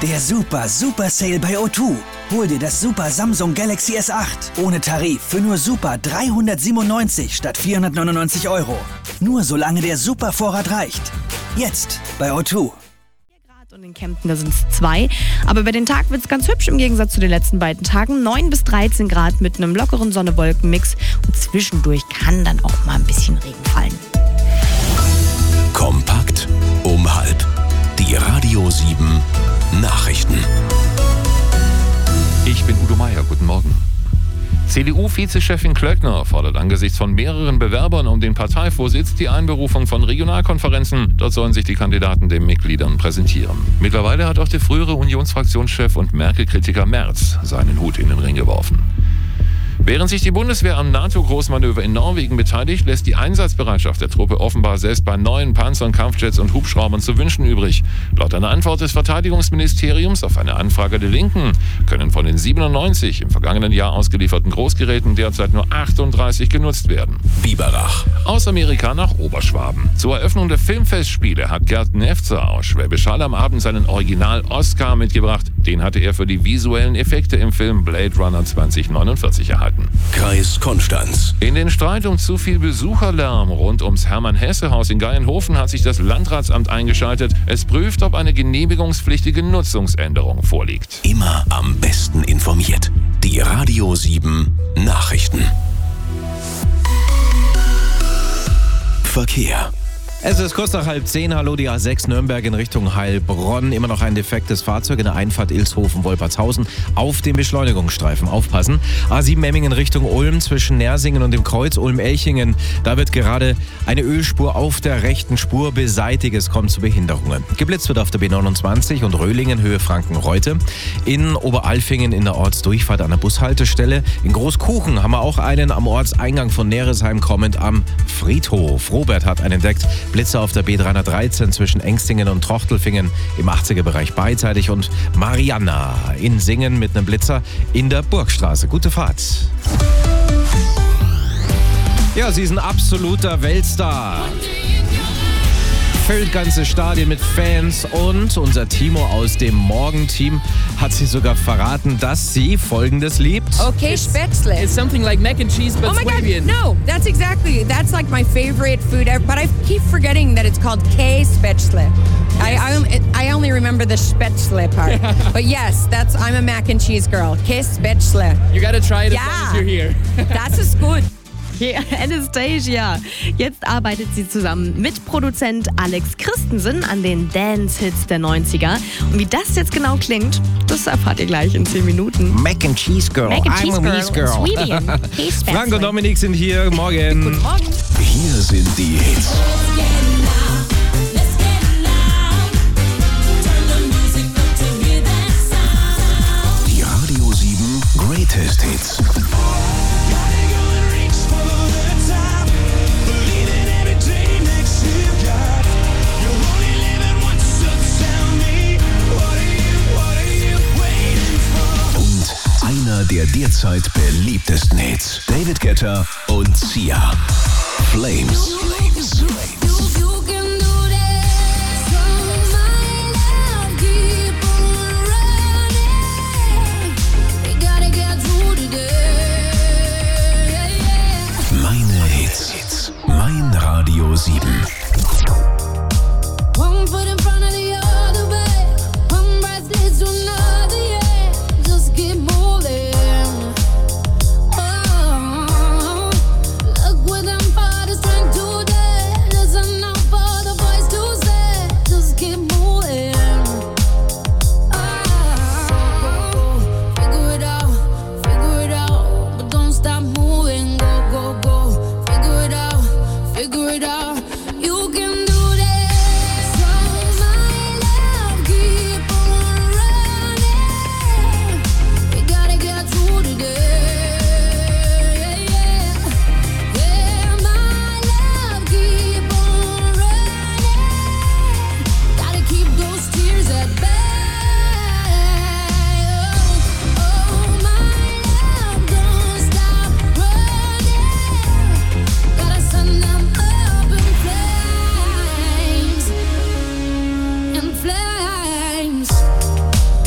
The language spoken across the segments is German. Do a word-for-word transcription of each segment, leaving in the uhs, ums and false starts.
Der Super Super Sale bei O zwei. Hol dir das Super Samsung Galaxy S acht ohne Tarif für nur super dreihundertsiebenundneunzig statt vierhundertneunundneunzig Euro. Nur solange der Supervorrat reicht. Jetzt bei O zwei. Und in Kempten, da sind es zwei. Aber über den Tag wird es ganz hübsch im Gegensatz zu den letzten beiden Tagen. neun bis dreizehn Grad mit einem lockeren Sonne-Wolken-Mix. Und zwischendurch kann dann auch mal ein bisschen Regen fallen. Kompakt um halb. Die Radio sieben Nachrichten. Ich bin Udo Meier, guten Morgen. C D U-Vizechefin Klöckner fordert angesichts von mehreren Bewerbern um den Parteivorsitz die Einberufung von Regionalkonferenzen. Dort sollen sich die Kandidaten den Mitgliedern präsentieren. Mittlerweile hat auch der frühere Unionsfraktionschef und Merkel-Kritiker Merz seinen Hut in den Ring geworfen. Während sich die Bundeswehr am NATO-Großmanöver in Norwegen beteiligt, lässt die Einsatzbereitschaft der Truppe offenbar selbst bei neuen Panzern, Kampfjets und Hubschraubern zu wünschen übrig. Laut einer Antwort des Verteidigungsministeriums auf eine Anfrage der Linken können von den siebenundneunzig im vergangenen Jahr ausgelieferten Großgeräten derzeit nur achtunddreißig genutzt werden. Biberach. Aus Amerika nach Oberschwaben. Zur Eröffnung der Filmfestspiele hat Gerd Nefzer aus Schwäbisch Hall am Abend seinen Original-Oscar mitgebracht. Den hatte er für die visuellen Effekte im Film Blade Runner zwanzig neunundvierzig erhalten. Kreis Konstanz. In den Streit um zu viel Besucherlärm rund ums Hermann-Hesse-Haus in Geienhofen hat sich das Landratsamt eingeschaltet. Es prüft, ob eine genehmigungspflichtige Nutzungsänderung vorliegt. Immer am besten informiert. Die Radio sieben Nachrichten. Verkehr. Es ist kurz nach halb zehn. Hallo, die A sechs Nürnberg in Richtung Heilbronn. Immer noch ein defektes Fahrzeug in der Einfahrt Ilshofen-Wolpertshausen. Auf dem Beschleunigungsstreifen aufpassen. A sieben Emmingen Richtung Ulm zwischen Nersingen und dem Kreuz Ulm-Elchingen. Da wird gerade eine Ölspur auf der rechten Spur beseitigt. Es kommt zu Behinderungen. Geblitzt wird auf der B neunundzwanzig und Röhlingen Höhe Frankenreute. In Oberalfingen in der Ortsdurchfahrt an der Bushaltestelle. In Großkuchen haben wir auch einen am Ortseingang von Neresheim kommend am Friedhof. Robert hat einen entdeckt. Blitzer auf der B dreihundertdreizehn zwischen Engstingen und Trochtelfingen im achtziger-Bereich beidseitig und Marianna in Singen mit einem Blitzer in der Burgstraße. Gute Fahrt. Ja, sie ist ein absoluter Weltstar. Füllt ganze Stadien mit Fans und unser Timo aus dem Morgenteam hat sie sogar verraten, dass sie Folgendes liebt. Okay, Spätzle. It's something like mac and cheese, but Oh my Swabian. God, no, that's exactly, that's like my favorite food ever, but I keep forgetting that it's called K-Spätzle. I, I, only- I only remember the Spätzle part. But yes, that's, I'm a mac and cheese girl. K-Spätzle. You gotta try it as Yeah. long as you're here. Das ist gut. Okay, Anastasia. Jetzt arbeitet sie zusammen mit Produzent Alex Christensen an den Dance-Hits der neunziger. Und wie das jetzt genau klingt, das erfahrt ihr gleich in zehn Minuten. Mac and Cheese Girl. Mac and I'm Cheese a Girl Meese Girl. und Swabian. K-Spätzle. Frank und Dominik sind hier. Morgen. Guten Morgen. Hier sind die Hits. Die Radio sieben Greatest Hits. Und einer der derzeit beliebtesten Hits. David Guetta und Sia. Flames. Flames. Meine Hits. Mein Radio sieben. One foot in front of the other way, one breath leads to another, yeah. Just keep moving. Oh, look what them fathers trying to do. Listen now for the voice to say, just keep moving. Oh, figure it out, figure it out, but don't stop moving. Go, go, go, figure it out, figure it out. You can do this. So my love, keep on running. We gotta get through today. Yeah, yeah, my love, keep on running. Gotta keep those tears at bay. Oh, oh, my love, don't stop running. Gotta send them up in flames, in flames.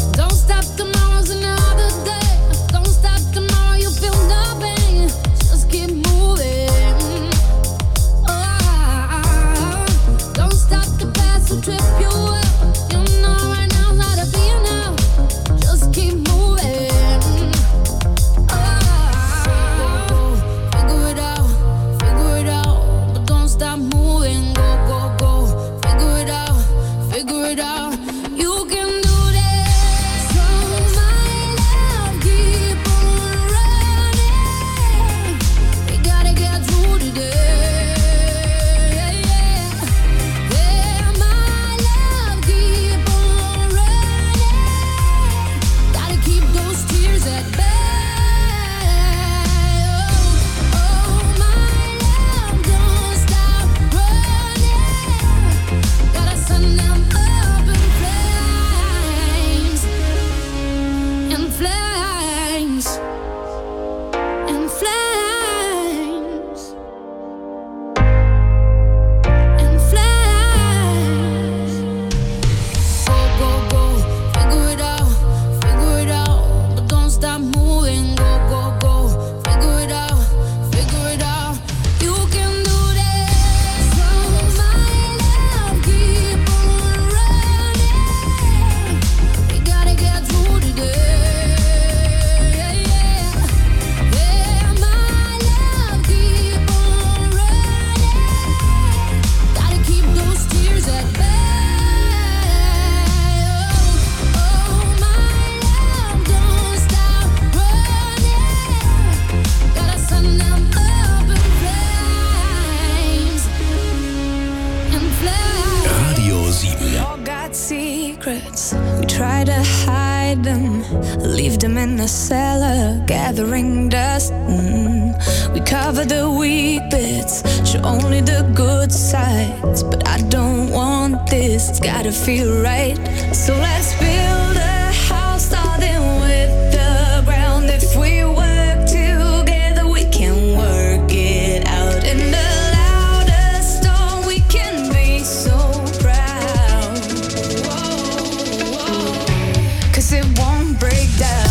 secrets. We try to hide them, leave them in the cellar, gathering dust. Mm. We cover the weak bits, show only the good sides. But I don't want this, it's gotta feel right. So let's build a house starting with the ground. If we work together, we can work it out. In the loudest storm, we can be so proud. Whoa, whoa. Cause it won't break down.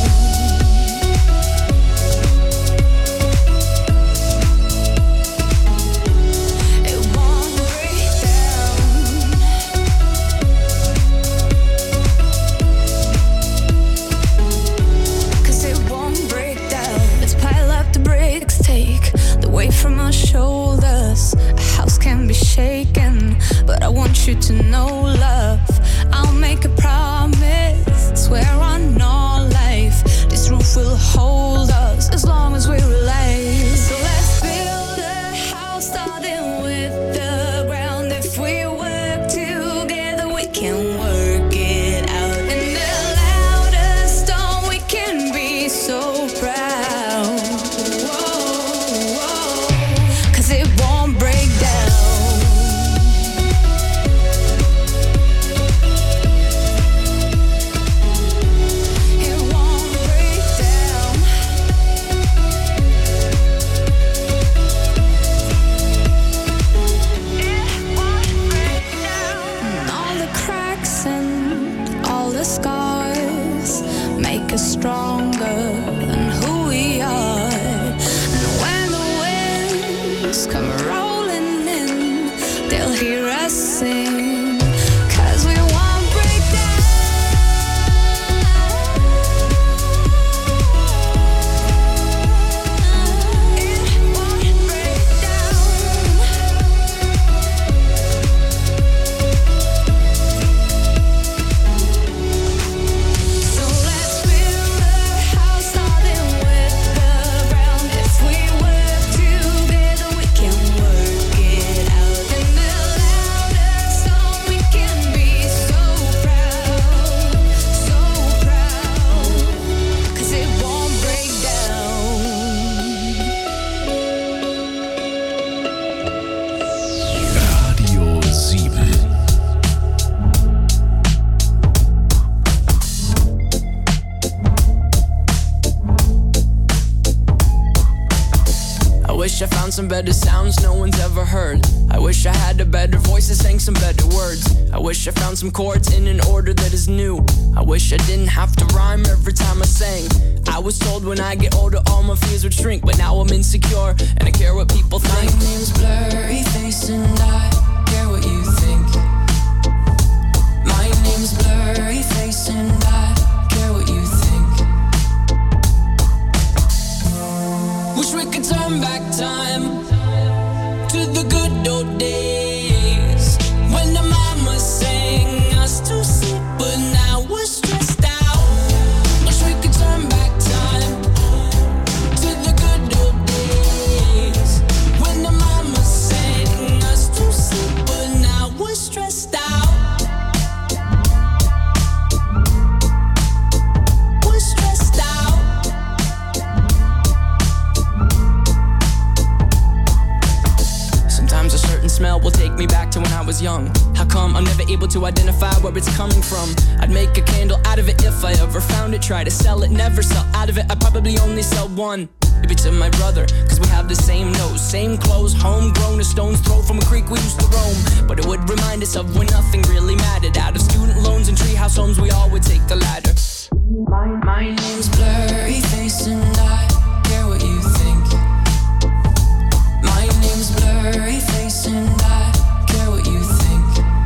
From our shoulders, a house can be shaken, but I want you to know, love, I'll make a promise, swear on all life, this roof will hold us as long as we're alive. So let's build a house starting with the ground. If we work together, we can work it out. In the loudest storm, we can be so proud. It won't break down. It won't break down. It won't break down. And all the cracks and all the scars make us stronger than who we are. Come rolling in, they'll hear us sing, cause we won't break down. It won't break down. So let's build a house starting with the ground. If we work together, we can work it out. In the loudest storm, we can be so proud, so proud, cause it won't break down. Radio sieben. I wish I found some better sounds no one's ever heard. I wish I had a better voice that sang some better words. I wish I found some chords in an order that is new. I wish I didn't have to rhyme every time I sang. I was told when I get older all my fears would shrink, but now I'm insecure and I care what people think. My name's Blurry Face and I care what you think. My name's Blurry Face and I care what you think. Wish we could turn back time to the good old days when the mama sang us to sleep, but now we're stressed out. Wish we could turn back time to the good old days when the mama sang us to sleep, but now we're stressed out. We're stressed out. Sometimes a certain smell will take me back to when I was young. How come I'm never able to identify where it's coming from? I'd make a candle out of it if I ever found it. Try to sell it, never sell out of it. I'd probably only sell one. Maybe to my brother, cause we have the same nose, same clothes, homegrown, a stone's throw from a creek we used to roam. But it would remind us of when nothing really mattered. Out of student loans and treehouse homes, we all would take the ladder. My, my name's Blurry Face and I care what you think. My name's Blurry Face and I care what you think.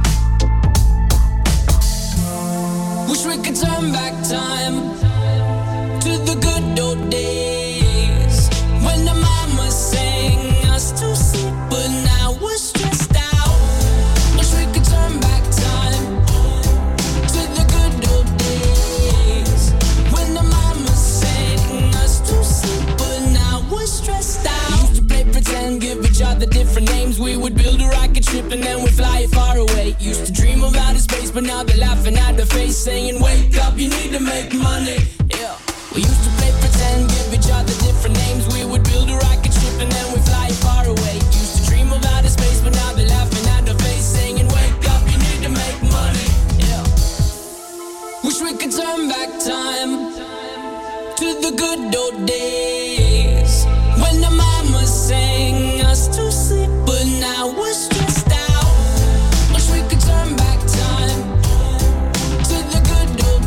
Wish we could turn back time to the good old days when the mama sang us to sleep, but now we're stressed out. Wish we could turn back time to the good old days when the mama sang us to sleep, but now we're stressed out. We used to play pretend, give each other different names. We would build a rocket ship and then we'd fly it far away. Used to dream of outer space, but now they're laughing at out the face saying, wake up, you need to make money. Yeah. We used to play pretend, give each other different names. We would build a rocket ship and then we fly far away. Used to dream of outer space, but now they're laughing at the face saying, wake up, you need to make money. Yeah. Wish we could turn back time to the good old days when the mama sang us to sleep, but now we're stressed out. Wish we could turn back time to the good old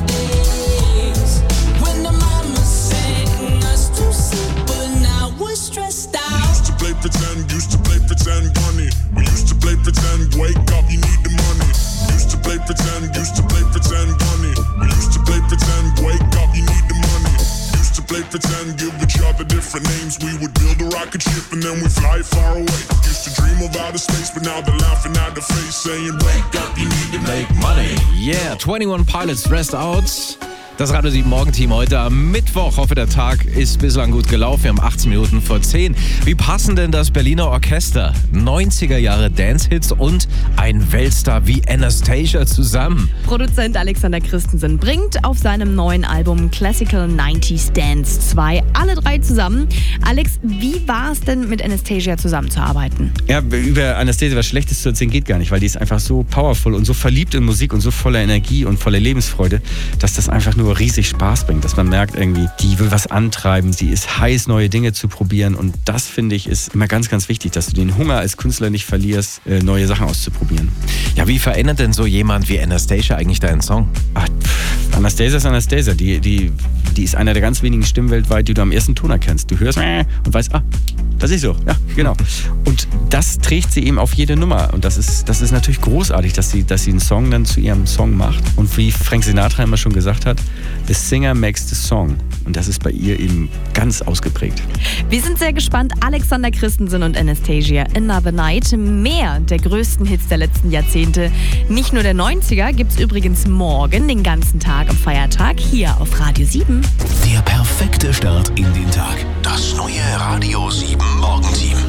days when the mama sang us to sleep, but now we're stressed out. We used to play pretend, used to play pretend, money. We used to play pretend, wake up, you need the money. Used to play pretend, used to play pretend, money. We used to play pretend, wake up, you need the money. Used to play pretend, give each other different names. We would build a rocket ship and then we fly far away. Used to dream of outer space, but now they're laughing at the face saying, wake up, you need to make money. Yeah, twenty-one Pilots, Stressed Out. Das Radio sieben Morgenteam heute am Mittwoch. Hoffe, der Tag ist bislang gut gelaufen. Wir haben achtzehn Minuten vor zehn. Wie passen denn das Berliner Orchester, neunziger Jahre Dance-Hits und ein Weltstar wie Anastacia zusammen? Produzent Alexander Christensen bringt auf seinem neuen Album Classical neunziger Dance zwei alle drei zusammen. Alex, wie war es denn mit Anastacia zusammenzuarbeiten? Ja, über Anastacia was Schlechtes zu erzählen geht gar nicht, weil die ist einfach so powerful und so verliebt in Musik und so voller Energie und voller Lebensfreude, dass das einfach nur riesig Spaß bringt, dass man merkt irgendwie, die will was antreiben, sie ist heiß, neue Dinge zu probieren und das, finde ich, ist immer ganz, ganz wichtig, dass du den Hunger als Künstler nicht verlierst, neue Sachen auszuprobieren. Ja, wie verändert denn so jemand wie Anastacia eigentlich deinen Song? Ach, pff, Anastacia ist Anastacia, die, die, die ist einer der ganz wenigen Stimmen weltweit, die du am ersten Ton erkennst. Du hörst und weißt, ah, das ist so, ja, genau. Und das trägt sie eben auf jede Nummer und das ist, das ist natürlich großartig, dass sie, dass sie einen Song dann zu ihrem Song macht und wie Frank Sinatra immer schon gesagt hat, the singer makes the song. Und das ist bei ihr eben ganz ausgeprägt. Wir sind sehr gespannt. Alexander Christensen und Anastacia, Another Night. Mehr der größten Hits der letzten Jahrzehnte, nicht nur der neunziger, gibt es übrigens morgen den ganzen Tag am Feiertag hier auf Radio sieben. Der perfekte Start in den Tag. Das neue Radio sieben Morgenteam.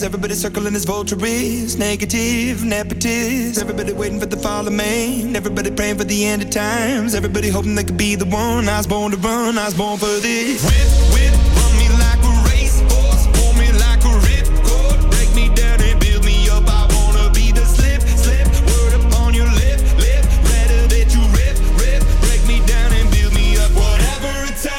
Everybody circling as vultures, negative, nepotist. Everybody waiting for the fall of man. Everybody praying for the end of times. Everybody hoping they could be the one. I was born to run, I was born for this. Whip, whip, run me like a racehorse, pull me like a ripcord, break me down and build me up. I wanna be the slip, slip, word upon your lip, lip. Better that you rip, rip, break me down and build me up. Whatever it takes.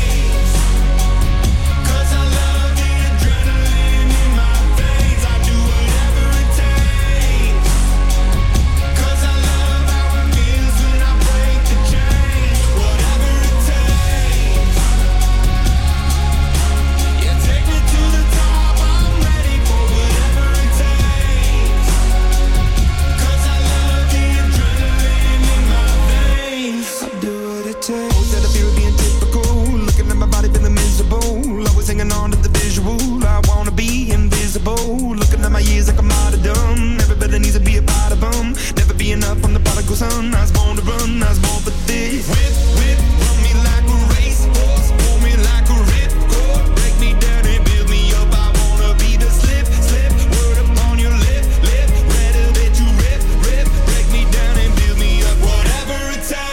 Hanging on to the visual, I wanna be invisible. Looking at my years like I'm martyrdom. Everybody needs to be a part of them. Never be enough on the prodigal son. I was born to run, I was born for this. Whip, whip, run me like a racehorse, pull me like a ripcord, break me down and build me up. I wanna be the slip, slip, word upon your lip, lip. Better that you rip, rip, break me down and build me up. Whatever it takes.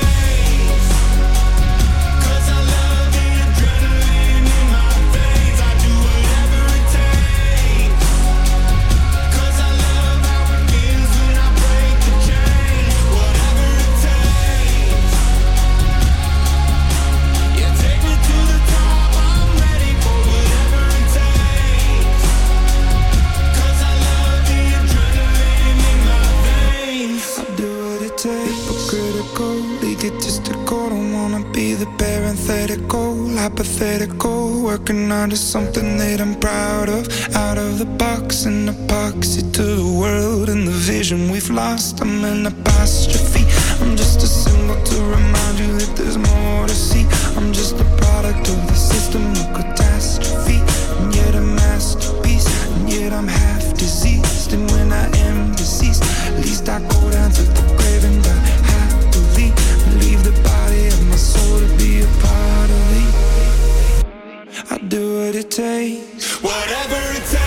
Egotistical, don't wanna be the parenthetical, hypothetical, working on to something that I'm proud of. Out of the box, an epoxy to the world and the vision we've lost. I'm an apostrophe, I'm just a symbol to remind you that there's more to see. I'm just a product of the system of catastrophe, and yet a masterpiece, and yet I'm half diseased. And when I am deceased, at least I go down to the grave and die happily. Leave the body of my soul to be a part of me. I do what it takes, whatever it takes.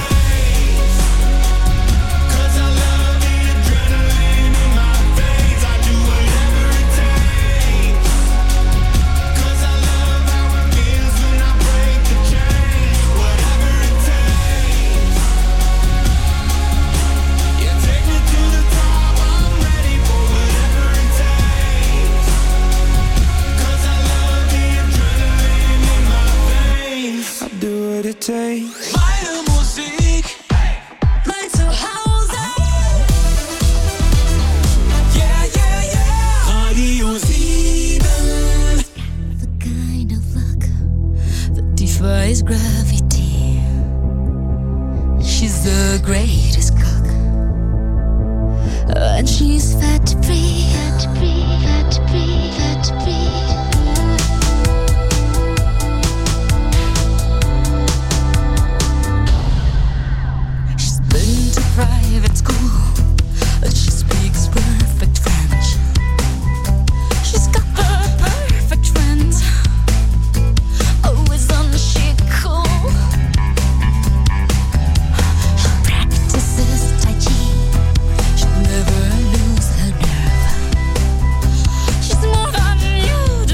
Cause I love the adrenaline in my veins. I do whatever it takes. Cause I love how it feels when I break the chain. Whatever it takes. Yeah, take me to the top. I'm ready for whatever it takes. Cause I love the adrenaline in my veins. I do what it takes. Meine Musik, mein Zuhause. Yeah, yeah, yeah. Radio sieben. The kind of luck that defies gravity. She's the greatest cook, and she's fat free, fat free, fat free, fat free. Private school, she speaks perfect French. She's got her perfect friends, always on the chic cool. She practices Tai Chi, she'll never lose her nerve. She's more than you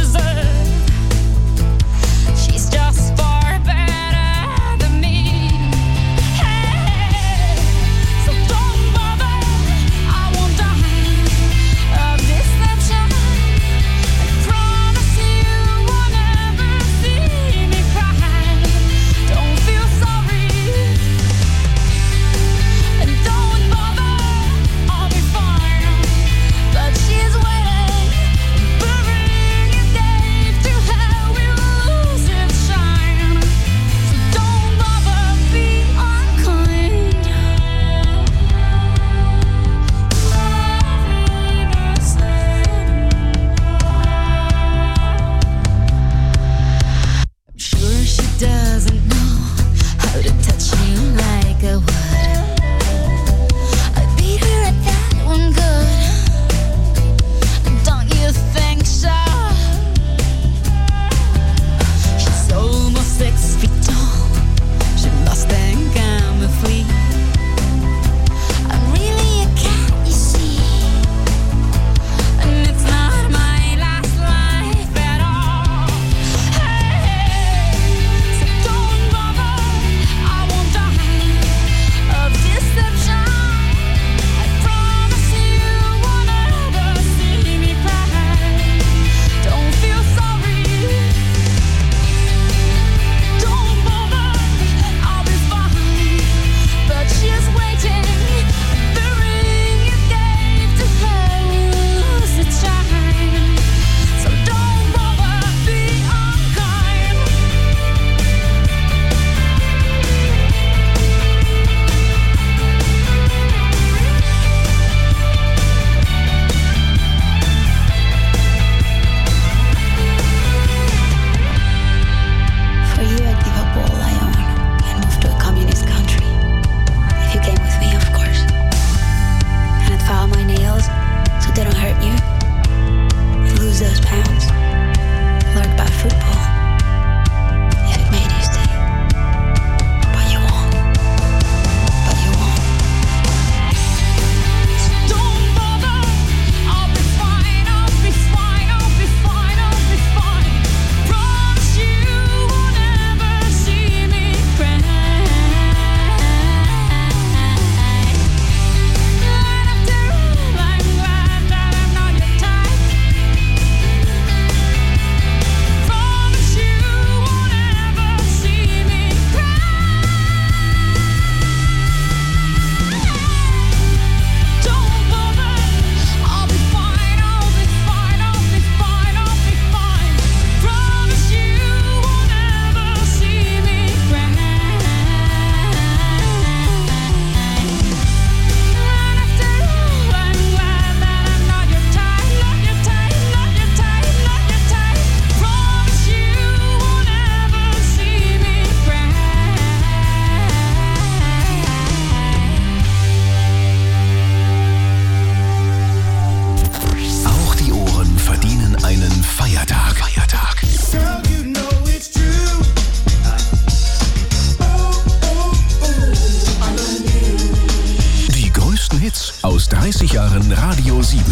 größten Hits aus dreißig Jahren Radio sieben.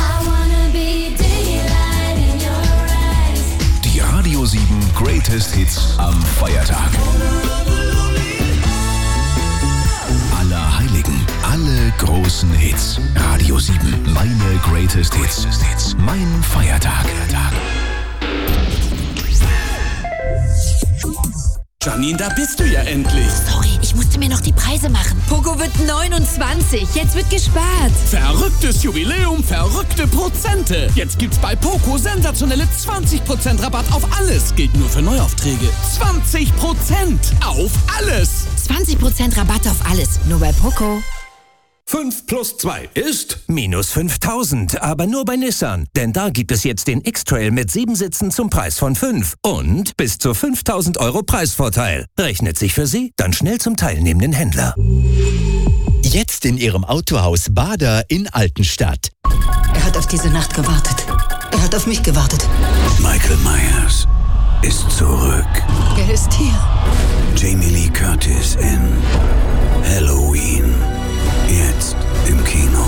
Die Radio sieben Greatest Hits am Feiertag. Allerheiligen, alle großen Hits. Radio sieben, meine Greatest Hits. Mein Feiertag. Janine, da bist du ja endlich. Sorry, ich musste mir noch die Preise machen. Poco wird neunundzwanzig, jetzt wird gespart. Verrücktes Jubiläum, verrückte Prozente. Jetzt gibt's bei Poco sensationelle zwanzig Prozent Rabatt auf alles. Gilt nur für Neuaufträge. zwanzig Prozent auf alles. zwanzig Prozent Rabatt auf alles, nur bei Poco. fünf plus zwei ist minus fünftausend, aber nur bei Nissan. Denn da gibt es jetzt den X-Trail mit sieben Sitzen zum Preis von fünf und bis zu fünftausend Euro Preisvorteil. Rechnet sich für Sie? Dann schnell zum teilnehmenden Händler. Jetzt in Ihrem Autohaus Bader in Altenstadt. Er hat auf diese Nacht gewartet. Er hat auf mich gewartet. Michael Myers ist zurück. Er ist hier. Jamie Lee Curtis in Halloween. Jetzt im Kino.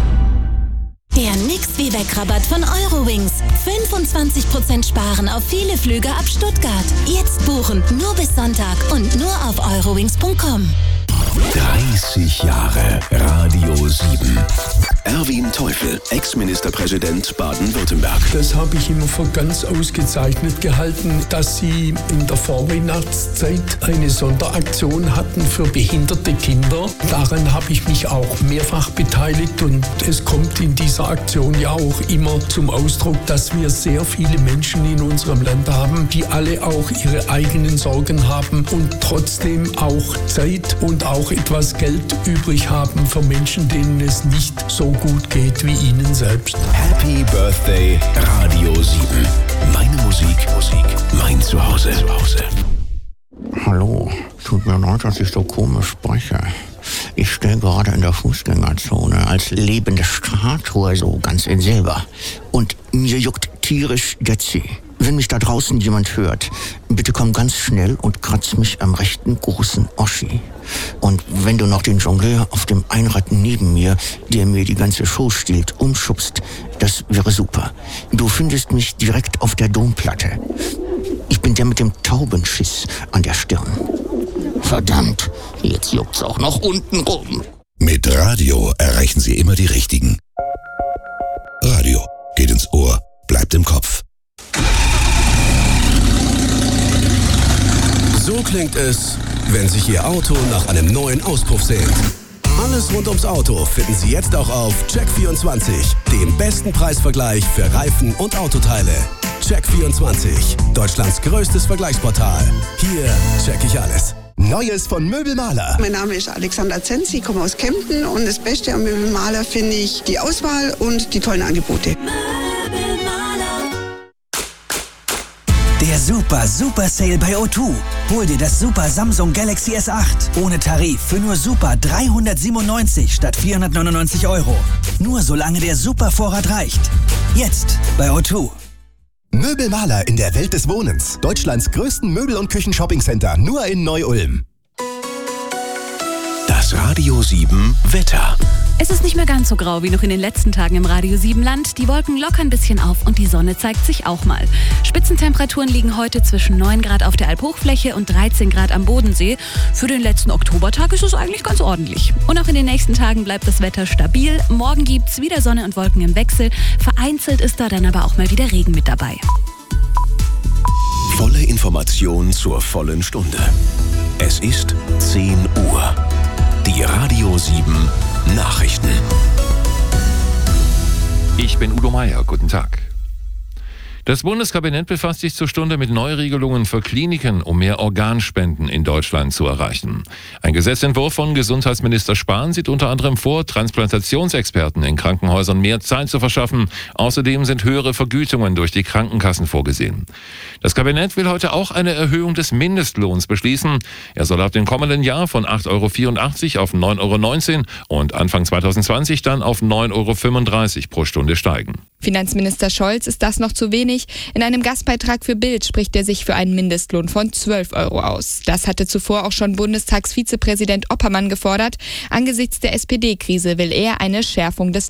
Der Nix wie weg Rabatt von Eurowings. fünfundzwanzig Prozent sparen auf viele Flüge ab Stuttgart. Jetzt buchen, nur bis Sonntag und nur auf eurowings punkt com. dreißig Jahre Radio sieben. Erwin Teufel, Ex-Ministerpräsident Baden-Württemberg. Das habe ich immer für ganz ausgezeichnet gehalten, dass Sie in der Vorweihnachtszeit eine Sonderaktion hatten für behinderte Kinder. Daran habe ich mich auch mehrfach beteiligt und es kommt in dieser Aktion ja auch immer zum Ausdruck, dass wir sehr viele Menschen in unserem Land haben, die alle auch ihre eigenen Sorgen haben und trotzdem auch Zeit und auch etwas Geld übrig haben für Menschen, denen es nicht so gut geht wie Ihnen selbst. Happy Birthday Radio sieben. Meine Musik, Musik, mein Zuhause. Zuhause. Hallo, tut mir leid, dass ich so komisch spreche. Ich stehe gerade in der Fußgängerzone als lebende Statue, so ganz in Silber. Und mir juckt tierisch der Zeh. Wenn mich da draußen jemand hört, bitte komm ganz schnell und kratz mich am rechten großen Oschi. Und wenn du noch den Jongleur auf dem Einrad neben mir, der mir die ganze Show stiehlt, umschubst, das wäre super. Du findest mich direkt auf der Domplatte. Ich bin der mit dem Taubenschiss an der Stirn. Verdammt, jetzt juckt's auch noch unten rum. Mit Radio erreichen Sie immer die Richtigen. Radio geht ins Ohr, bleibt im Kopf. So klingt es, wenn sich Ihr Auto nach einem neuen Auspuff sehnt. Alles rund ums Auto finden Sie jetzt auch auf Check vierundzwanzig, dem besten Preisvergleich für Reifen und Autoteile. Check vierundzwanzig, Deutschlands größtes Vergleichsportal. Hier check ich alles. Neues von Möbelmaler. Mein Name ist Alexandra Zenz, ich komme aus Kempten und das Beste am Möbelmaler finde ich die Auswahl und die tollen Angebote. Der Super Super Sale bei O zwei. Hol dir das Super Samsung Galaxy S acht ohne Tarif für nur super dreihundertsiebenundneunzig statt vierhundertneunundneunzig Euro. Nur solange der Supervorrat reicht. Jetzt bei O zwei. Möbelmaler in der Welt des Wohnens. Deutschlands größten Möbel- und Küchen-Shopping-Center. Nur in Neu-Ulm. Das Radio sieben Wetter. Es ist nicht mehr ganz so grau wie noch in den letzten Tagen im Radio sieben Land. Die Wolken lockern ein bisschen auf und die Sonne zeigt sich auch mal. Spitzentemperaturen liegen heute zwischen neun Grad auf der Alphochfläche und dreizehn Grad am Bodensee. Für den letzten Oktobertag ist es eigentlich ganz ordentlich. Und auch in den nächsten Tagen bleibt das Wetter stabil. Morgen gibt's wieder Sonne und Wolken im Wechsel. Vereinzelt ist da dann aber auch mal wieder Regen mit dabei. Volle Information zur vollen Stunde. Es ist zehn Uhr. Die Radio sieben Nachrichten. Ich bin Udo Meier. Guten Tag. Das Bundeskabinett befasst sich zur Stunde mit Neuregelungen für Kliniken, um mehr Organspenden in Deutschland zu erreichen. Ein Gesetzentwurf von Gesundheitsminister Spahn sieht unter anderem vor, Transplantationsexperten in Krankenhäusern mehr Zeit zu verschaffen. Außerdem sind höhere Vergütungen durch die Krankenkassen vorgesehen. Das Kabinett will heute auch eine Erhöhung des Mindestlohns beschließen. Er soll ab dem kommenden Jahr von acht Euro vierundachtzig auf neun Euro neunzehn und Anfang zweitausendzwanzig dann auf neun Euro fünfunddreißig pro Stunde steigen. Finanzminister Scholz ist das noch zu wenig. In einem Gastbeitrag für Bild spricht er sich für einen Mindestlohn von zwölf Euro aus. Das hatte zuvor auch schon Bundestagsvizepräsident Oppermann gefordert. Angesichts der S P D-Krise will er eine Schärfung des